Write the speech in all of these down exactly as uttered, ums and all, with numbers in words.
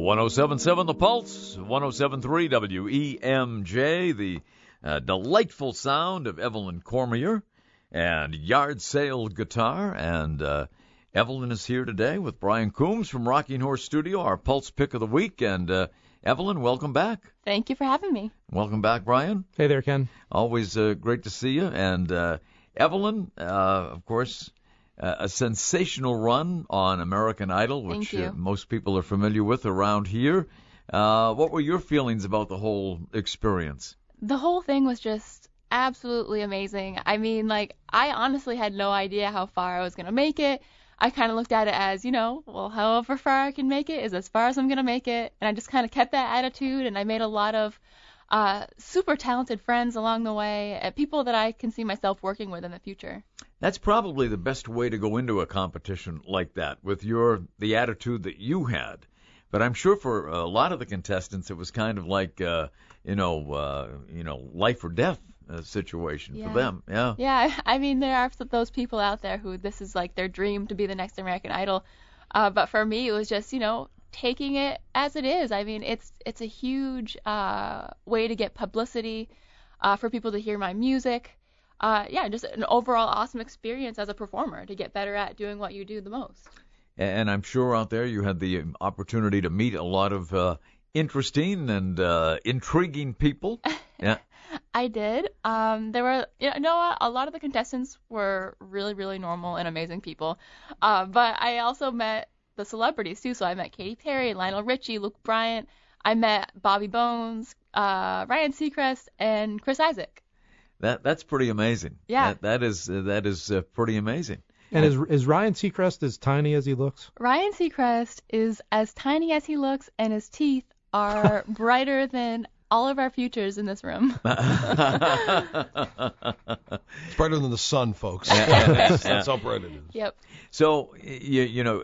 one oh seven point seven The Pulse, one oh seven point three W E M J, the uh, delightful sound of Evelyn Cormier and Yard Sale Guitar. And uh, Evelyn is here today with Brian Coombs from Rocking Horse Studio, our Pulse Pick of the Week. And uh, Evelyn, welcome back. Thank you for having me. Welcome back, Brian. Hey there, Ken. Always uh, great to see you. And uh, Evelyn, uh, of course, uh, a sensational run on American Idol, which uh, most people are familiar with around here. Uh, what were your feelings about the whole experience? The whole thing was just absolutely amazing. I mean, like, I honestly had no idea how far I was going to make it. I kind of looked at it as, you know, well, however far I can make it is as far as I'm going to make it. And I just kind of kept that attitude, and I made a lot of uh, super talented friends along the way, uh, people that I can see myself working with in the future. That's probably the best way to go into a competition like that, with your the attitude that you had. But I'm sure for a lot of the contestants, it was kind of like, uh, you know, uh, you know, life or death uh, situation yeah. for them. Yeah. Yeah. I mean, there are those people out there who this is like their dream to be the next American Idol. Uh, but for me, it was just, you know, taking it as it is. I mean, it's it's a huge uh, way to get publicity, uh, for people to hear my music. Uh, yeah, just an overall awesome experience as a performer to get better at doing what you do the most. And I'm sure out there you had the opportunity to meet a lot of uh, interesting and uh, intriguing people. Yeah. I did. Um, there were, you know, a lot of the contestants were really, really normal and amazing people. Uh, but I also met the celebrities too. So I met Katy Perry, Lionel Richie, Luke Bryant. I met Bobby Bones, uh, Ryan Seacrest, and Chris Isaak. That that's pretty amazing. Yeah. That, that is uh, that is uh, pretty amazing. And is is Ryan Seacrest as tiny as he looks? Ryan Seacrest is as tiny as he looks, and his teeth are brighter than all of our futures in this room. It's brighter than the sun, folks. Yeah, yeah, that's, yeah. that's how bright it is. Yep. So you you know,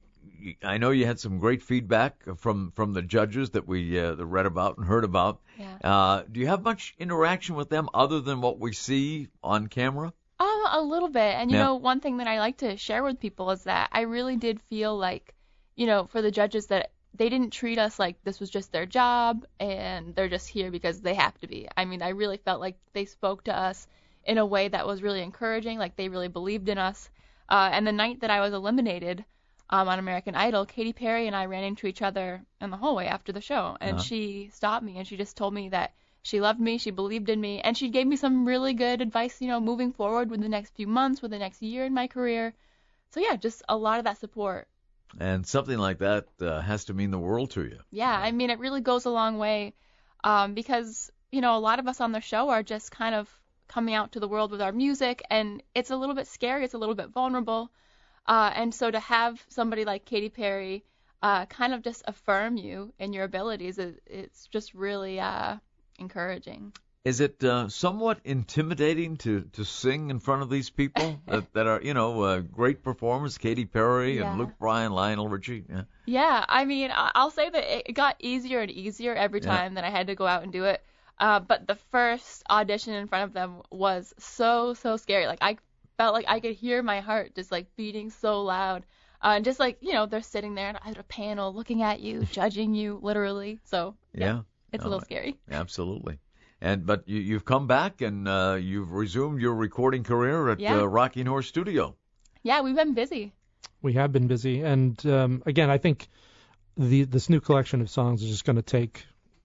I know you had some great feedback from from the judges that we uh, that read about and heard about. Yeah. Uh, do you have much interaction with them other than what we see on camera? Um, a little bit. And, you Yeah. know, one thing that I like to share with people is that I really did feel like, you know, for the judges that they didn't treat us like this was just their job and they're just here because they have to be. I mean, I really felt like they spoke to us in a way that was really encouraging, like they really believed in us. Uh, and the night that I was eliminated um, on American Idol, Katy Perry and I ran into each other in the hallway after the show. And Uh-huh. she stopped me and she just told me that she loved me, she believed in me, and she gave me some really good advice, you know, moving forward with the next few months, with the next year in my career. So, yeah, just a lot of that support. And something like that uh, has to mean the world to you. Yeah, I mean, it really goes a long way um, because, you know, a lot of us on the show are just kind of coming out to the world with our music, and it's a little bit scary, it's a little bit vulnerable. Uh, and so to have somebody like Katy Perry uh, kind of just affirm you and your abilities, it, it's just really uh, encouraging. Is it uh, somewhat intimidating to, to sing in front of these people that, that are, you know, uh, great performers, Katy Perry Yeah. and Luke Bryan, Lionel Richie? Yeah. Yeah, I mean, I- I'll say that it got easier and easier every Yeah. time that I had to go out and do it. Uh, but the first audition in front of them was so, so scary. Like, I felt like I could hear my heart just, like, beating so loud. Uh, and just, like, you know, they're sitting there at a panel looking at you, judging you, literally. So, yeah, Yeah. it's No, a little scary. Absolutely. And but you, you've come back and uh, you've resumed your recording career at Yeah. uh, Rocking Horse Studio. Yeah, we've been busy. We have been busy, and um, again, I think the this new collection of songs is just going to take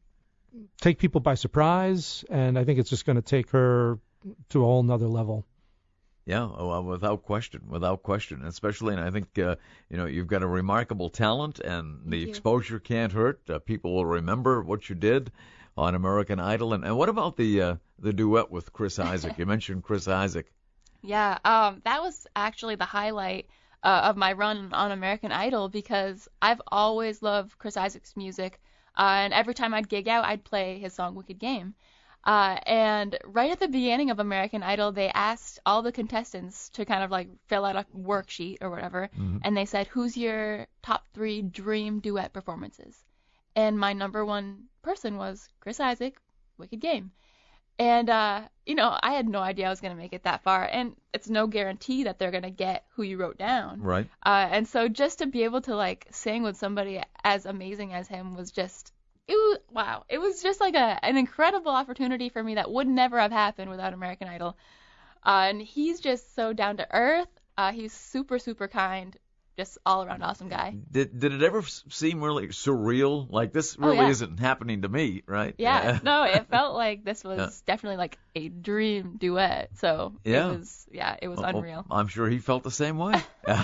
take people by surprise, and I think it's just going to take her to a whole nother level. Yeah, well, without question, without question. Especially, and I think uh, you know you've got a remarkable talent, and the you. exposure can't hurt. Uh, people will remember what you did on American Idol. And, and what about the uh, the duet with Chris Isaak? You mentioned Chris Isaak. Yeah, um, that was actually the highlight uh, of my run on American Idol because I've always loved Chris Isaak's music, uh, and every time I'd gig out, I'd play his song Wicked Game. Uh, and right at the beginning of American Idol, they asked all the contestants to kind of like fill out a worksheet or whatever, Mhm. and they said, who's your top three dream duet performances? And my number one person was Chris Isaak, Wicked Game. And, uh, you know, I had no idea I was going to make it that far. And it's no guarantee that they're going to get who you wrote down. Right. Uh, and so just to be able to, like, sing with somebody as amazing as him was just, it was, wow. It was just like a an incredible opportunity for me that would never have happened without American Idol. Uh, and he's just so down to earth. Uh, he's super, super kind. Just all around awesome guy. Did did it ever s- seem really surreal? Like, this really Oh, yeah. isn't happening to me, right? Yeah, no, it felt like this was Yeah. definitely like a dream duet. So Yeah. it was, yeah, it was Well, unreal. I'm sure he felt the same way.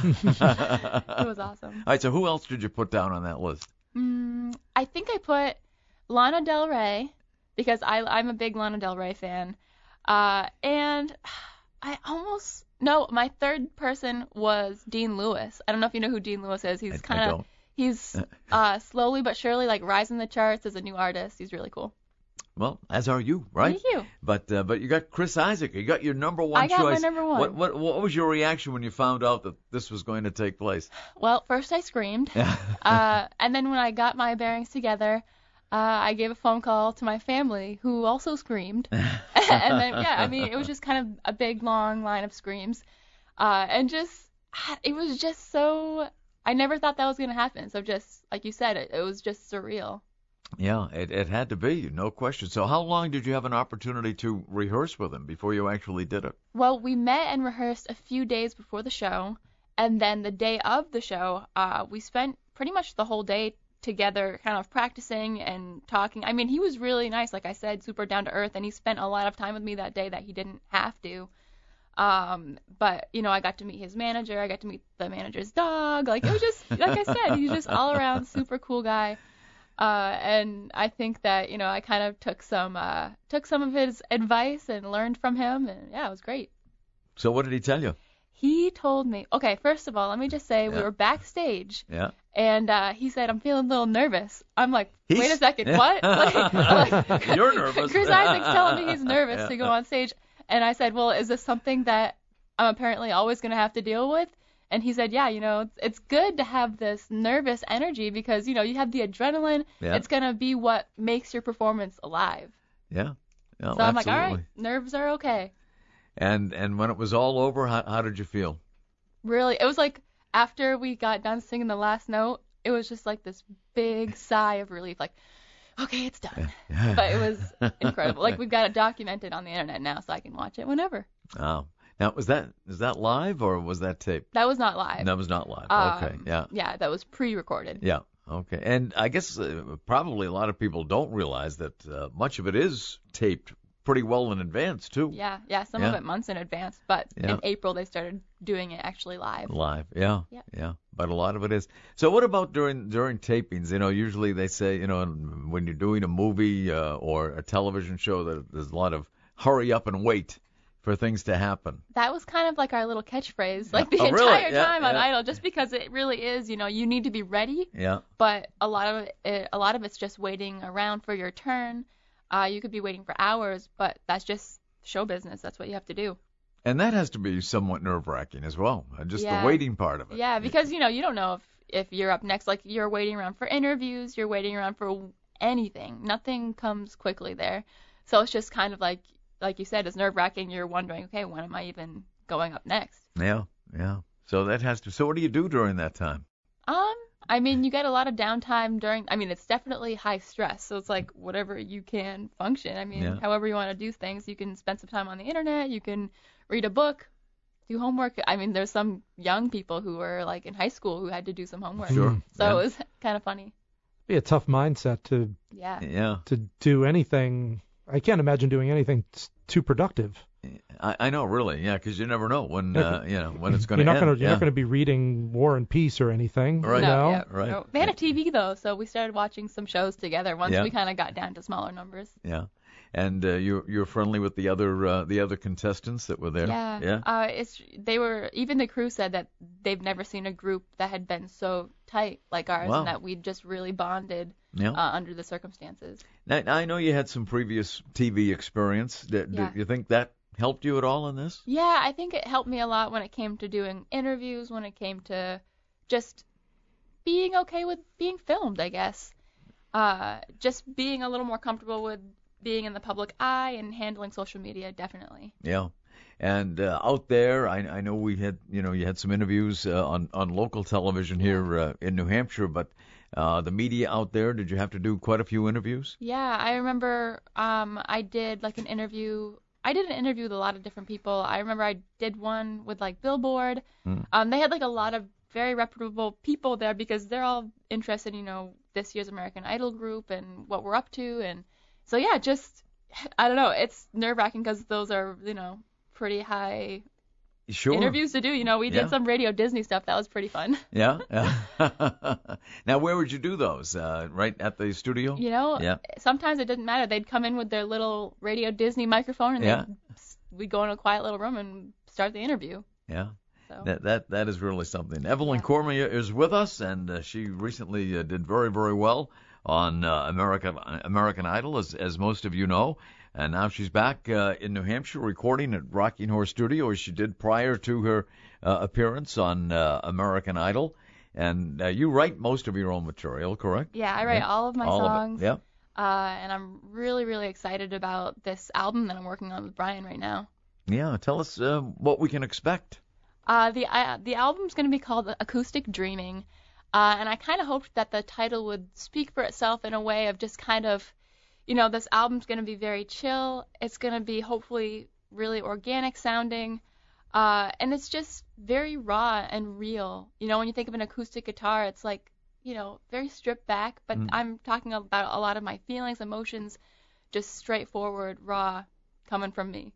It was awesome. All right, so who else did you put down on that list? Mm, I think I put Lana Del Rey because I, I'm a big Lana Del Rey fan. Uh, and I almost, no, my third person was Dean Lewis. I don't know if you know who Dean Lewis is. I- He's I kind of, don't. he's uh, slowly but surely like rising the charts as a new artist. He's really cool. Well, as are you, right? Thank you. But uh, but you got Chris Isaac. You got your number one I got my choice. number one. What what what was your reaction when you found out that this was going to take place? Well, first I screamed. uh, and then when I got my bearings together, uh, I gave a phone call to my family, who also screamed. And then, yeah, I mean, it was just kind of a big, long line of screams. Uh, and just, it was just so, I never thought that was going to happen. So just, like you said, it, it was just surreal. Yeah, it it had to be, no question. So how long did you have an opportunity to rehearse with him before you actually did it? Well, we met and rehearsed a few days before the show. And then the day of the show, uh, we spent pretty much the whole day together kind of practicing and talking. I mean, he was really nice, like I said, super down to earth, and he spent a lot of time with me that day that he didn't have to. Um, but, you know, I got to meet his manager. I got to meet the manager's dog. Like, it was just, like I said, he's just all around super cool guy. Uh, and I think that, you know, I kind of took some, uh, took some of his advice and learned from him. And yeah, it was great. So what did he tell you? He told me, okay, first of all, let me just say we Yeah. were backstage. Yeah. And uh, he said, I'm feeling a little nervous. I'm like, He's- wait a second, what? Like, like, You're nervous. Chris Isaac's telling me he's nervous Yeah. to go on stage. And I said, well, is this something that I'm apparently always going to have to deal with? And he said, yeah, you know, it's, it's good to have this nervous energy because, you know, you have the adrenaline. Yeah. It's going to be what makes your performance alive. Yeah. Yeah, So I'm like, all absolutely. right, nerves are okay. And and when it was all over, how, how did you feel? Really, it was like after we got done singing the last note, it was just like this big sigh of relief, like, okay, it's done. But it was incredible. Like, we've got it documented on the internet now, so I can watch it whenever. Oh. Now, was that is that live or was that taped? That was not live. That was not live. Um, Okay. Yeah. Yeah, that was pre-recorded. Yeah. Okay. And I guess uh, probably a lot of people don't realize that uh, much of it is taped pretty well in advance too. Yeah, yeah, some of Yeah. it months in advance, but Yeah. in April they started doing it actually live. Live, yeah, Yeah. yeah, but a lot of it is. So what about during during tapings? You know, usually they say, you know, when you're doing a movie uh, or a television show, that there's a lot of hurry up and wait for things to happen. That was kind of like our little catchphrase, like the Oh, really? entire Yeah, time on yeah. Idol, just because it really is, you know, you need to be ready, Yeah, but a lot of it, a lot of it's just waiting around for your turn. Uh, you could be waiting for hours, but that's just show business. That's what you have to do. and that has to be somewhat nerve-wracking as well, uh, just Yeah. the waiting part of it. Yeah, because you know you don't know if if you're up next. Like you're waiting around for interviews, you're waiting around for anything. Nothing comes quickly there, so it's just kind of like like you said, it's nerve-wracking. You're wondering, okay, when am I even going up next? Yeah, yeah. So that has to. So what do you do during that time? Um, I mean, you get a lot of downtime during. I mean, it's definitely high stress, so it's like whatever you can function. I mean, Yeah. however you want to do things. You can spend some time on the internet. You can read a book, do homework. I mean, there's some young people who were like in high school who had to do some homework. Sure. So Yeah. it was kind of funny. Be a tough mindset to Yeah. Yeah. to do anything. I can't imagine doing anything t- too productive. I, I know, really, yeah, because you never know when uh, you know when it's going to You're not end. gonna you're yeah. not gonna be reading War and Peace or anything. Right. You No, know? yeah, Right. no. They had a T V though, so we started watching some shows together once Yeah. we kind of got down to smaller numbers. Yeah, and uh, you you're friendly with the other uh, the other contestants that were there. Yeah. Yeah. Uh, it's they were even the crew said that they've never seen a group that had been so tight like ours, Wow. and that we just really bonded Yeah. uh, under the circumstances. Now, I know you had some previous T V experience. Did, Yeah. do you think that helped you at all in this? Yeah, I think it helped me a lot when it came to doing interviews, when it came to just being okay with being filmed, I guess. Uh, just being a little more comfortable with being in the public eye and handling social media, definitely. Yeah. And uh, out there, I, I know we had, you know, you had some interviews uh, on on local television here uh, in New Hampshire, but uh, the media out there, did you have to do quite a few interviews? Yeah, I remember um, I did like an interview. I did an interview with a lot of different people. I remember I did one with like Billboard. Mm. Um, they had like a lot of very reputable people there because they're all interested, you know, this year's American Idol group and what we're up to. And so, yeah, just, I don't know, it's nerve-wracking because those are, you know, pretty high Sure. interviews to do. You know, we did Yeah. some Radio Disney stuff. That was pretty fun. Yeah. yeah. Now, where would you do those? Uh, right at the studio? You know, Yeah. sometimes it didn't matter. They'd come in with their little Radio Disney microphone and Yeah. they'd, we'd go in a quiet little room and start the interview. Yeah. So. That that that is really something. Evelyn Yeah. Cormier is with us, and uh, she recently uh, did very very well on uh, American American Idol, as as most of you know. And now she's back uh, in New Hampshire recording at Rocking Horse Studio, as she did prior to her uh, appearance on uh, American Idol. And uh, you write most of your own material, correct? Yeah, I write Yeah. all of my All songs. of it. Yeah. Uh, and I'm really, really excited about this album that I'm working on with Brian right now. Yeah. Tell us uh, what we can expect. Uh, the uh, the album's going to be called Acoustic Dreaming, uh, and I kind of hoped that the title would speak for itself in a way of just kind of, you know, this album's going to be very chill. It's going to be hopefully really organic sounding, uh, and it's just very raw and real. You know, when you think of an acoustic guitar, it's like, you know, very stripped back, but Mm. I'm talking about a lot of my feelings, emotions, just straightforward, raw, coming from me.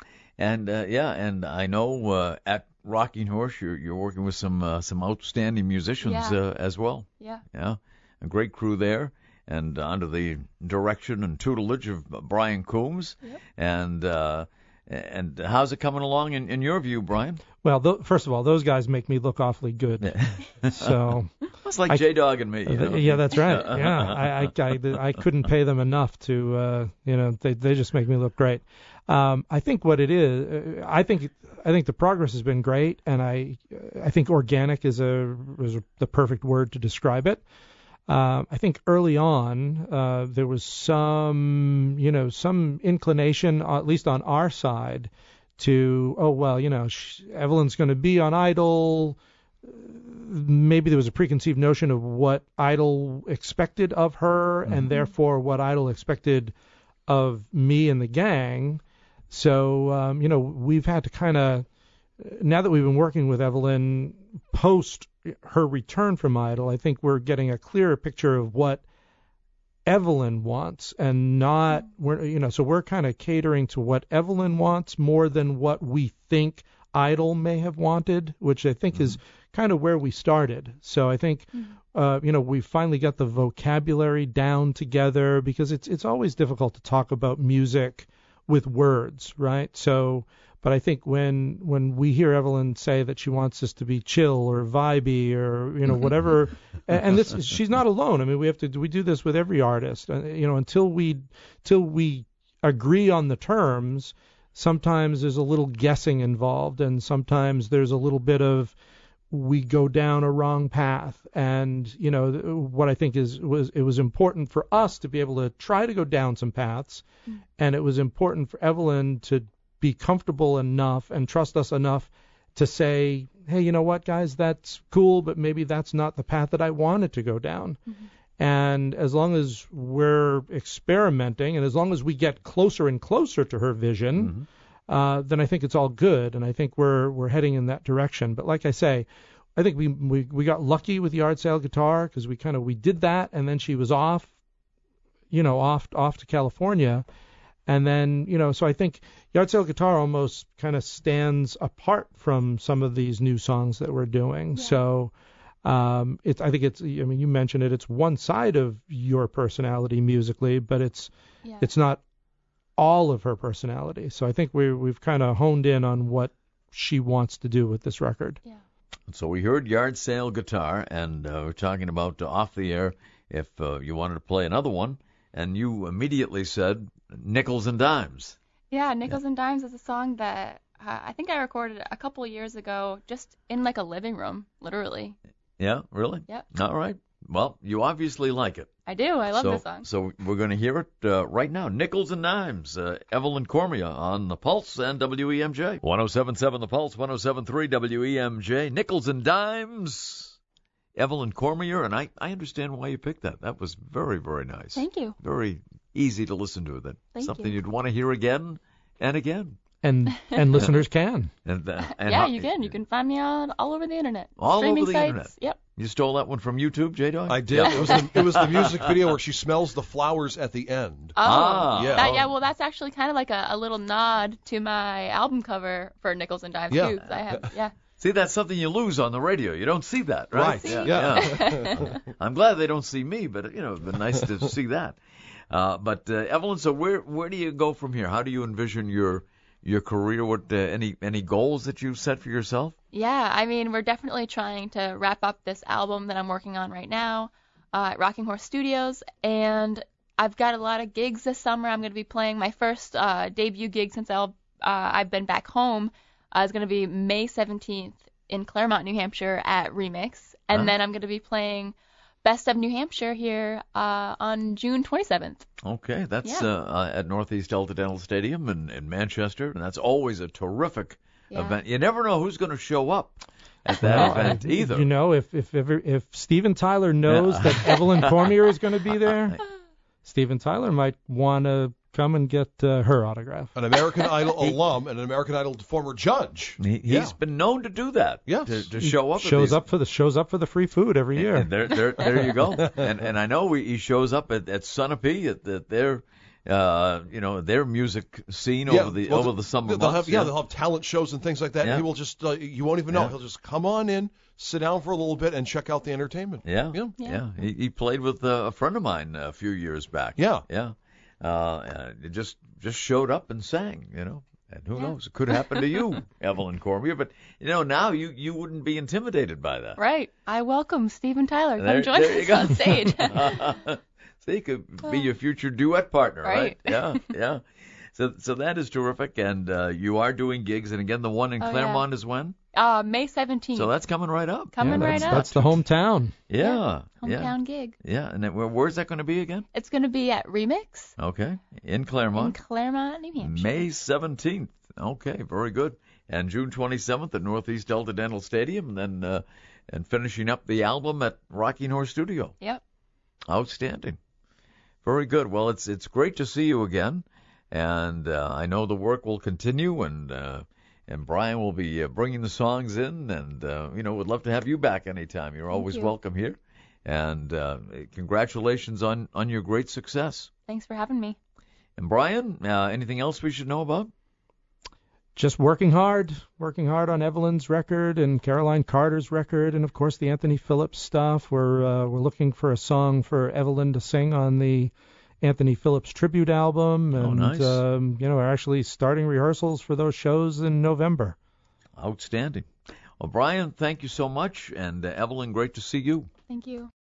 And uh, yeah, and I know uh, at Rocking Horse you're you're working with some uh, some outstanding musicians Yeah. uh, as well. Yeah. Yeah, a great crew there, and uh, under the direction and tutelage of Brian Coombs. Yep. And uh, and how's it coming along in, in your view, Brian? Well, th- first of all, those guys make me look awfully good. So It's like I- J Dog and me. You know? yeah, that's right. Yeah, I, I, I, I couldn't pay them enough to, uh, you know, they they just make me look great. Um, I think what it is, uh, I think I think the progress has been great, and I I think organic is a is a, the perfect word to describe it. Um, I think early on uh, there was some, you know, some inclination, uh, at least on our side, to, oh well, you know, sh- Evelyn's going to be on Idol. Maybe there was a preconceived notion of what Idol expected of her, Mm-hmm. and therefore what Idol expected of me and the gang. So, um, you know, we've had to kind of, now that we've been working with Evelyn post her return from Idol, I think we're getting a clearer picture of what Evelyn wants, and not, we're, you know, so we're kind of catering to what Evelyn wants more than what we think Idol may have wanted, which I think mm-hmm. is kind of where we started. So I think, mm-hmm. uh, you know, we finally got the vocabulary down together, because it's it's always difficult to talk about music with words, right? So, but I think when when we hear Evelyn say that she wants us to be chill or vibey or, you know, whatever, and, and this, she's not alone. I mean, we have to we do this with every artist, uh, you know, until we till we agree on the terms. Sometimes there's a little guessing involved, and sometimes there's a little bit of, we go down a wrong path. And, you know, what I think is was it was important for us to be able to try to go down some paths, mm. and it was important for Evelyn to be comfortable enough and trust us enough to say, hey, you know what, guys, that's cool, but maybe that's not the path that I wanted to go down. Mm-hmm. And as long as we're experimenting, and as long as we get closer and closer to her vision, mm-hmm. uh, then I think it's all good. And I think we're we're heading in that direction. But like I say, I think we we, we got lucky with Yard Sale Guitar, because we kind of we did that, and then she was off, you know, off off to California. And then, you know, so I think Yard Sale Guitar almost kind of stands apart from some of these new songs that we're doing. Yeah. So. Um, it's, I think it's, I mean, you mentioned it, it's one side of your personality musically, but it's, yeah. it's not all of her personality. So I think we, we've kind of honed in on what she wants to do with this record. Yeah. So we heard Yard Sale Guitar, and uh, we're talking about uh, off the air if uh, you wanted to play another one, and you immediately said Nickels and Dimes. Yeah, Nickels yeah. and Dimes is a song that uh, I think I recorded a couple years ago, just in like a living room, literally. Yeah, really? Yep. All right. Well, you obviously like it. I do. I love so, this song. So we're going to hear it uh, right now. Nickels and Dimes, uh, Evelyn Cormier on The Pulse and W E M J. one oh seven point seven The Pulse, one oh seven point three W E M J. Nickels and Dimes, Evelyn Cormier, and I, I understand why you picked that. That was very, very nice. Thank you. Very easy to listen to. That Thank something you. you'd want to hear again and again. And and listeners can. And, uh, and yeah, how- you can. You can find me on all over the internet. All Streaming over the sites. internet. Yep. You stole that one from YouTube, J-Dog? I did. It was the, it was the music video where she smells the flowers at the end. Oh, Ah. Yeah. That, yeah. Well, that's actually kind of like a, a little nod to my album cover for Nickels and Dimes Yeah. too. 'Cause I have, yeah. See, that's something you lose on the radio. You don't see that, right? Right. Yeah. Yeah. yeah. I'm glad they don't see me, but you know, it'd been nice to see that. Uh, but uh, Evelyn, so where where do you go from here? How do you envision your your career? What uh, any any goals that you set for yourself? Yeah, I mean, we're definitely trying to wrap up this album that I'm working on right now uh, at Rocking Horse Studios, and I've got a lot of gigs this summer. I'm going to be playing my first uh, debut gig since I'll, uh, I've been back home. Uh, it's going to be May seventeenth in Claremont, New Hampshire at Remix, and Huh? then I'm going to be playing Best of New Hampshire here uh, on June twenty-seventh. Okay, that's Yeah. uh, uh, at Northeast Delta Dental Stadium in, in Manchester, and that's always a terrific Yeah. event. You never know who's going to show up at that Well, event I- either. You know, if if ever, if Steven Tyler knows Yeah. that Evelyn Cormier is going to be there, Steven Tyler might want to come and get uh, her autograph. An American Idol alum and an American Idol former judge. He, he's Yeah. been known to do that. Yes. To, to show up. at shows these- up for the shows up for the free food every year. And there, there, there you go. And and I know he he shows up at, at Sunapee at, at their, uh, you know, their music scene Yeah, over the well, over the summer they'll months. have yeah, they'll have talent shows and things like that. Yeah. And he will just uh, you won't even know. Yeah. He'll just come on in, sit down for a little bit, and check out the entertainment. Yeah, Yeah. yeah. Yeah. He, he played with uh, a friend of mine a few years back. Yeah. yeah. Uh, uh, it just just showed up and sang, you know. And who Yeah. knows? It could happen to you, Evelyn Cormier. But you know, now you you wouldn't be intimidated by that. Right. I welcome Steven Tyler. Come There- join there you us go. on stage. So he could be your future duet partner, right? Right. Yeah, yeah. So so that is terrific, and uh, you are doing gigs, and again, the one in Oh, yeah. Claremont is when? uh, May seventeenth. So that's coming right up. Coming Yeah, right that's, up. That's the hometown. Yeah, Hometown yeah, gig. yeah. And then, where, where's that going to be again? It's going to be at Remix Okay, in in Claremont, Claremont, New Hampshire. May seventeenth. Okay, very good. And June twenty-seventh at Northeast Delta Dental Stadium, and then uh, and finishing up the album at Rocking Horse Studio. Yep. Outstanding. Very good. Well, it's it's great to see you again, and uh, I know the work will continue, and uh, and Brian will be uh, bringing the songs in, and uh, you know, would love to have you back anytime. You're always you. welcome here, and uh, congratulations on on your great success. Thanks for having me. And Brian, uh, anything else we should know about? Just working hard, working hard on Evelyn's record and Caroline Carter's record, and of course the Anthony Phillips stuff. We're uh, we're looking for a song for Evelyn to sing on the Anthony Phillips tribute album, Oh, and nice. um, you know, we're actually starting rehearsals for those shows in November. Outstanding. Well, Brian, thank you so much, and uh, Evelyn, great to see you. Thank you.